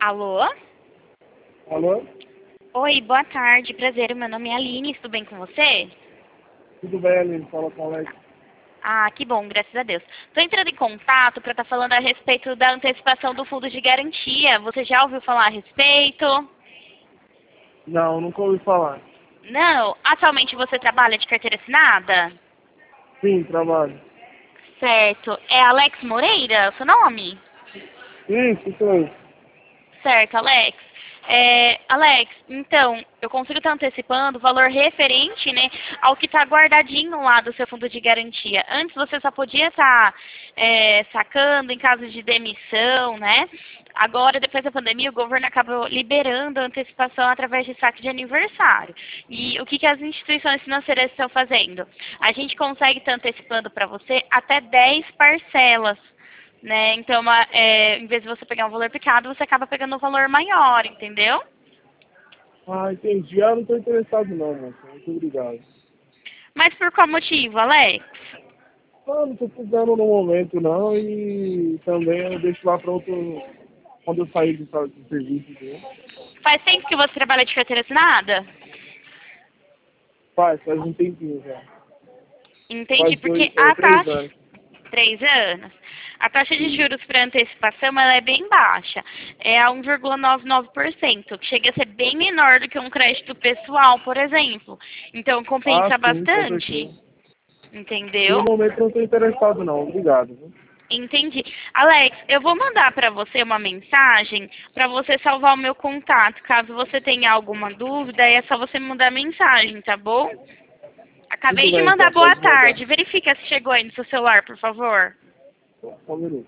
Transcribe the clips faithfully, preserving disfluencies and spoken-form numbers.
Alô? Alô? Oi, boa tarde, prazer, meu nome é Aline, tudo bem com você? Tudo bem, Aline? Fala com o Alex. Ah, que bom, graças a Deus. Estou entrando em contato para estar falando a respeito da antecipação do fundo de garantia. Você já ouviu falar a respeito? Não, nunca ouvi falar. Não? Atualmente você trabalha de carteira assinada? Sim, trabalho. Certo. É Alex Moreira, o seu nome? Isso, isso aí. Certo, Alex. É, Alex, então, eu consigo estar antecipando o valor referente, né, ao que está guardadinho lá do seu fundo de garantia. Antes você só podia estar é, sacando em caso de demissão, né? Agora, depois da pandemia, o governo acabou liberando a antecipação através de saque de aniversário. E o que, que as instituições financeiras estão fazendo? A gente consegue estar antecipando para você até dez parcelas. Né? Então, uma, é, em vez de você pegar um valor picado, você acaba pegando um valor maior, entendeu? Ah, entendi. Ah, não estou interessado não, moça. Muito obrigado. Mas por qual motivo, Alex? Ah, não estou precisando no momento não e também eu deixo lá para outro... Quando eu sair do, do serviço, entendeu? Faz tempo que você trabalha de carteira assinada? Faz, faz um tempinho já. Entendi, Faz porque dois, é, a três taxa... anos. Três anos? A taxa de juros para antecipação ela é bem baixa. É a um vírgula noventa e nove por cento, que chega a ser bem menor do que um crédito pessoal, por exemplo. Então, Ah, compensa sim, com bastante. certeza. E no Entendeu? momento eu não estou interessado não. Obrigado. Viu? Entendi. Alex, eu vou mandar para você uma mensagem para você salvar o meu contato. Caso você tenha alguma dúvida, é só você me mandar mensagem, tá bom? Tudo Acabei de bem mandar então, boa pode mandar. tarde. Verifica se chegou aí no seu celular, por favor. Só um minuto.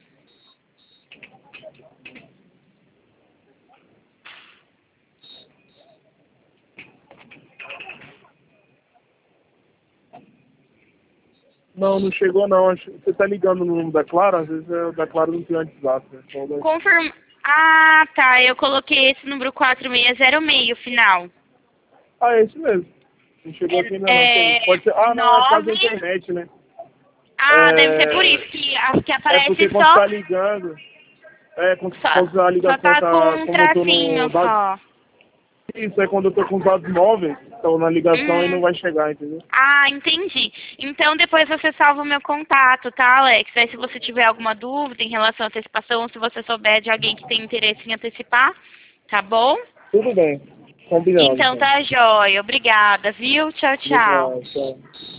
Não, não chegou não. Acho- Você tá ligando no número da Clara? Às vezes é, da Clara não tem WhatsApp. Né? Só da- Confirma. Ah, tá. Eu coloquei esse número quatro seis zero seis, o final. Ah, é isso mesmo. Não chegou aqui ainda não. Tem- É, Pode ser... é Ah, não, é por causa da nove. internet, né? Ah, deve ser por É, isso que acho que é porque aparece quando só. tá ligando, é quando, Só, quando a só ligação tá com tá, um como eu tô no tracinho dado, só. isso é quando eu tô com os dados móveis, estão na ligação e não Hum. vai chegar, entendeu? Ah, entendi. Então depois você salva o meu contato, tá, Alex? Aí se você tiver alguma dúvida em relação à antecipação, ou se você souber de alguém que tem interesse em antecipar, tá bom? Tudo bem. Combinado, Então então. tá jóia. Obrigada, viu? Tchau, tchau. Obrigado, tchau.